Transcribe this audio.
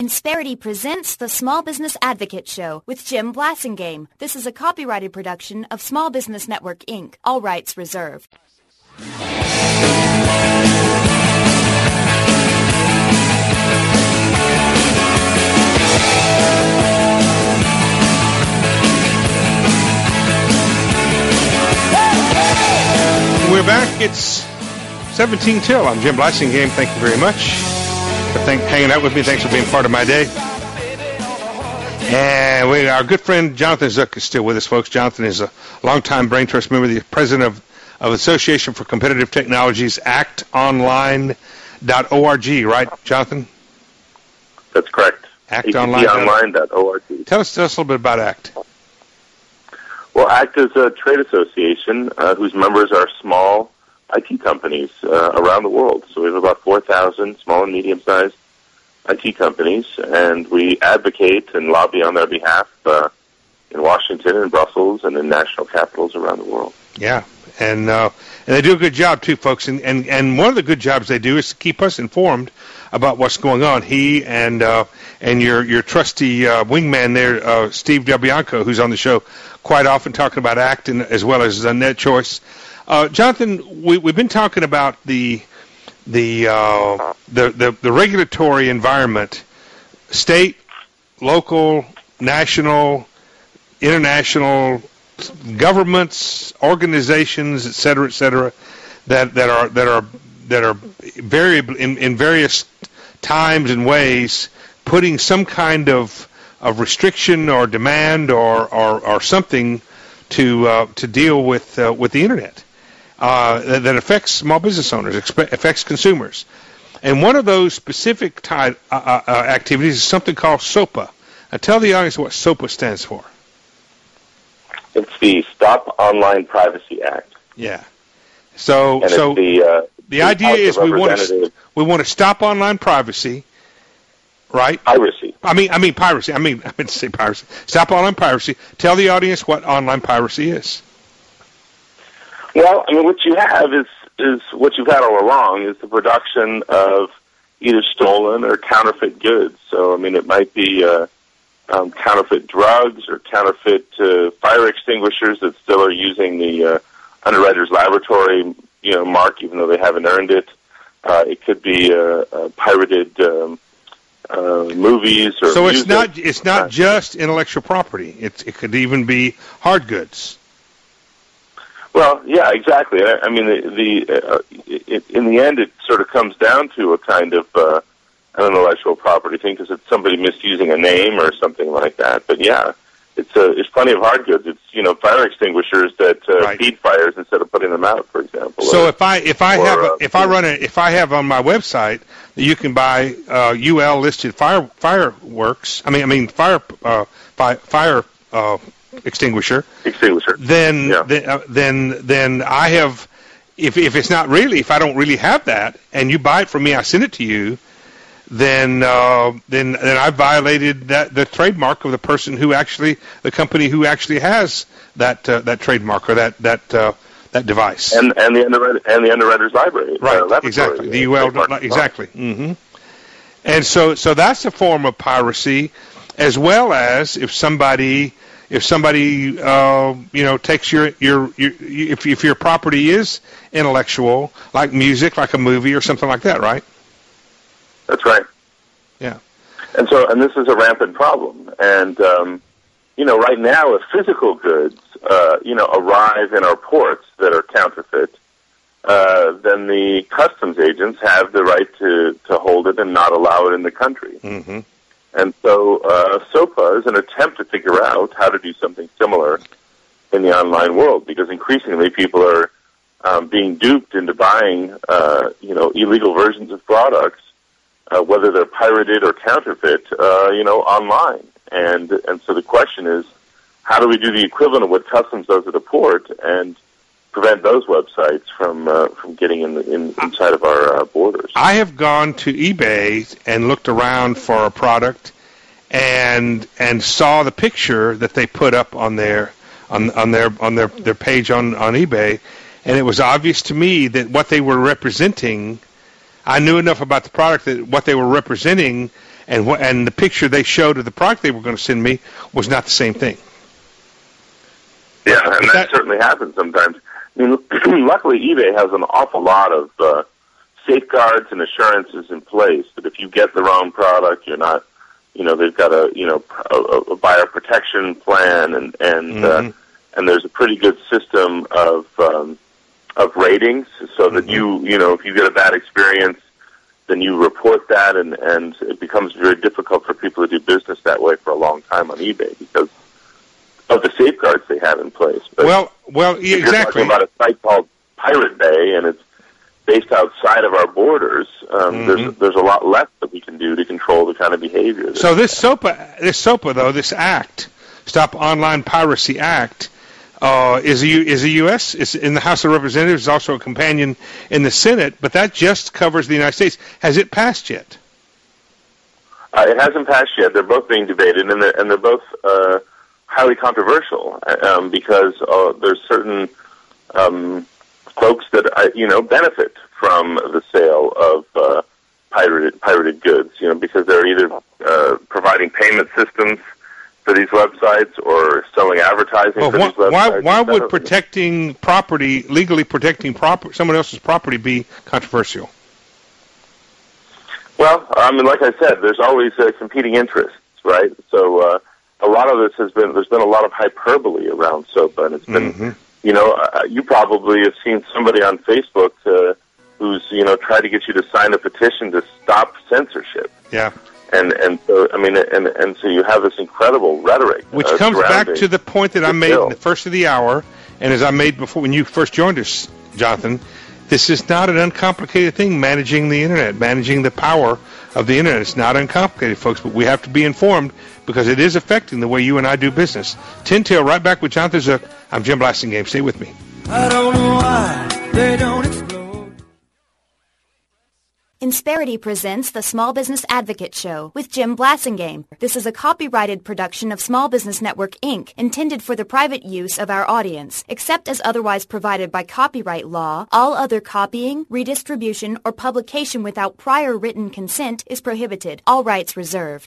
Insperity presents the Small Business Advocate Show with Jim Blasingame. This is a copyrighted production of Small Business Network, Inc. All rights reserved. We're back. It's 17 till. I'm Jim Blasingame. Thank you very much for hanging out with me. Thanks for being part of my day. And our good friend Jonathan Zook is still with us, folks. Jonathan is a longtime Brain Trust member, the president of Association for Competitive Technologies, actonline.org, right, Jonathan? That's correct. Actonline.org. Tell us a little bit about ACT. Well, ACT is a trade association whose members are small IT companies around the world. So we have about 4,000 small and medium-sized IT companies, and we advocate and lobby on their behalf in Washington and Brussels and in national capitals around the world. Yeah, and they do a good job too, folks. And one of the good jobs they do is to keep us informed about what's going on. He and your trusty wingman there, Steve Delbianco, who's on the show quite often talking about ACT and, as well as NetChoice. Jonathan, we've been talking about the regulatory environment, state, local, national, international, governments, organizations, et cetera, that are variable in various times and ways, putting some kind of restriction or demand or something to deal with the internet that affects small business owners, affects consumers. And one of those specific activities is something called SOPA. Now tell the audience what SOPA stands for. It's the Stop Online Privacy Act. Yeah. So the idea is we want to stop online privacy, right? Piracy. I mean piracy. I meant to say piracy. Stop online piracy. Tell the audience what online piracy is. Well, I mean, what you have is what you've had all along is the production of either stolen or counterfeit goods. So, I mean, it might be counterfeit drugs or counterfeit fire extinguishers that still are using the Underwriters Laboratory, mark, even though they haven't earned it. It could be pirated movies or so music. It's not just intellectual property. It could even be hard goods. Well, yeah, exactly. I mean, in the end, it sort of comes down to a kind of an intellectual property thing because it's somebody misusing a name or something like that. But yeah, it's plenty of hard goods. It's fire extinguishers that feed fires instead of putting them out, for example. So if I have on my website that you can buy UL listed fireworks. I mean fire extinguisher. Then I have, if it's not really, if I don't really have that, and you buy it from me, I send it to you, then I violated the trademark of the person the company who actually has that trademark or that device. And the Underwriters Library. Right. Exactly. The UL. Exactly. Mm-hmm. And so that's a form of piracy, as well as if somebody takes if your property is intellectual, like music, like a movie or something like that, right? That's right. Yeah. And this is a rampant problem. And right now, if physical goods arrive in our ports that are counterfeit, then the customs agents have the right to hold it and not allow it in the country. Mm-hmm. And so SOPA is an attempt to figure out how to do something similar in the online world, because increasingly people are being duped into buying, illegal versions of products, whether they're pirated or counterfeit, online. And so the question is, how do we do the equivalent of what customs does at a port and prevent those websites from getting inside of our borders? I have gone to eBay and looked around for a product and saw the picture that they put up on their page on eBay, and it was obvious to me that what they were representing, I knew enough about the product that what they were representing and the picture they showed of the product they were going to send me was not the same thing. Yeah, and that certainly happens sometimes. I mean, luckily eBay has an awful lot of safeguards and assurances in place that if you get the wrong product, you're not, they've got a buyer protection plan, and there's a pretty good system of ratings, so that if you get a bad experience, then you report that, and it becomes very difficult for people to do business that way for a long time on eBay because of the safeguards they have in place. But well, exactly. You're talking about a site called Pirate Bay, and it's based outside of our borders. There's a lot less that we can do to control the kind of behavior. So this SOPA though, this act, Stop Online Piracy Act, is a U.S. It's in the House of Representatives. It's also a companion in the Senate, but that just covers the United States. Has it passed yet? It hasn't passed yet. They're both being debated, and they're both highly controversial because there's certain folks that benefit from the sale of pirated goods, because they're either providing payment systems for these websites or selling advertising for these websites. Why would legally protecting someone else's property be controversial? Well, like I said, there's always competing interests, right? So a lot of this there's been a lot of hyperbole around SOPA, and it's been, you probably have seen somebody on Facebook who's, tried to get you to sign a petition to stop censorship. Yeah. And so, and so you have this incredible rhetoric. Which comes back to the point that I made in the first of the hour, and as I made before when you first joined us, Jonathan, this is not an uncomplicated thing, managing the Internet, managing the power of the Internet. It's not uncomplicated, folks, but we have to be informed because it is affecting the way you and I do business. Tin Tail, right back with Jonathan Zook. I'm Jim Blasingame. Stay with me. I don't know why they don't explode. Insperity presents the Small Business Advocate Show with Jim Blasingame. This is a copyrighted production of Small Business Network, Inc., intended for the private use of our audience. Except as otherwise provided by copyright law, all other copying, redistribution, or publication without prior written consent is prohibited. All rights reserved.